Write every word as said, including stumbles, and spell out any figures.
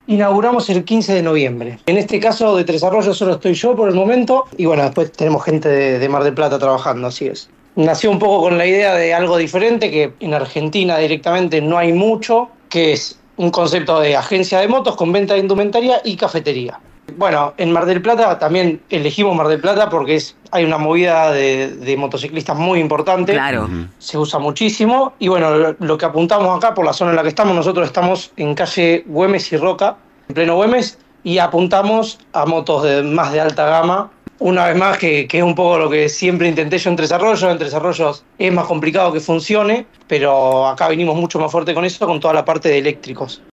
Inauguramos el quince de noviembre. En este caso de Tres Arroyos solo estoy yo por el momento y bueno, después tenemos gente de, de Mar del Plata trabajando, así es. Nació un poco con la idea de algo diferente que en Argentina directamente no hay mucho, que es un concepto de agencia de motos con venta de indumentaria y cafetería. Bueno, en Mar del Plata también elegimos Mar del Plata porque es, hay una movida de, de motociclistas muy importante. Claro. Ujú. Se usa muchísimo. Y bueno, lo, lo que apuntamos acá por la zona en la que estamos, nosotros estamos en calle Güemes y Roca, en pleno Güemes, y apuntamos a motos de, más de alta gama. Una vez más, que, que es un poco lo que siempre intenté yo en Tres Arroyos. En Tres Arroyos es más complicado que funcione, pero acá vinimos mucho más fuerte con eso, con toda la parte de eléctricos.